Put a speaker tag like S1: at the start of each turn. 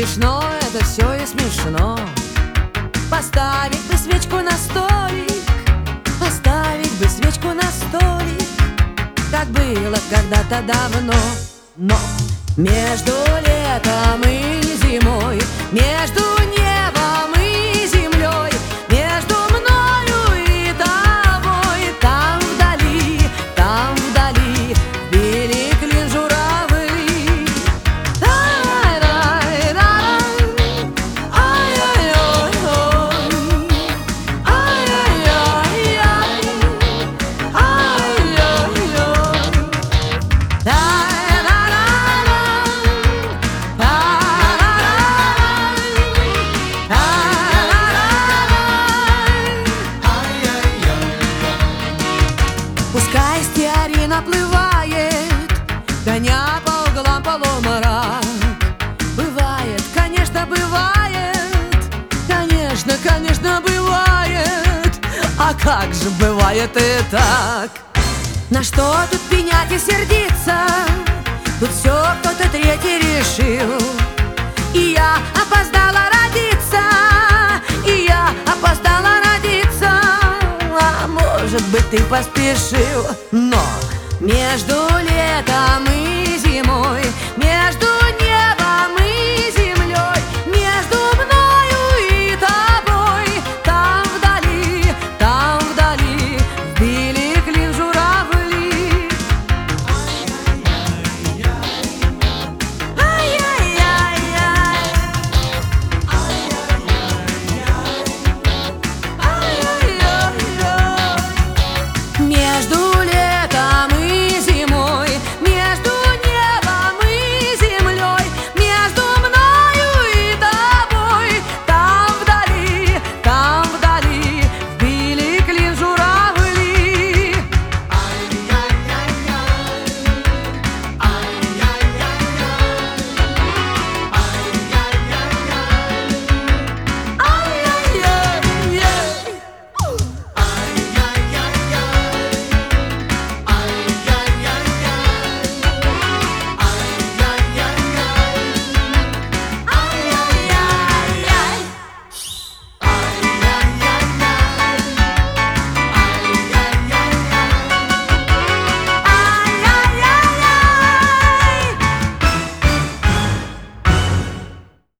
S1: Грешно это все и смешно. Поставить бы свечку на столик, поставить бы свечку на столик, как было когда-то давно. Но между летом и зимой, между небом и землей, между мною и тобой, там вдали били клин журавли. Пускай стеарин наплывает, гоня по углам полумрак. Бывает, конечно, бывает, конечно, бывает. А как же бывает и так? На что тут пенять и сердиться? Тут все кто-то третий решил. И я опоздала родиться, и я опоздала родиться. А может быть, ты поспешил. Но между летом и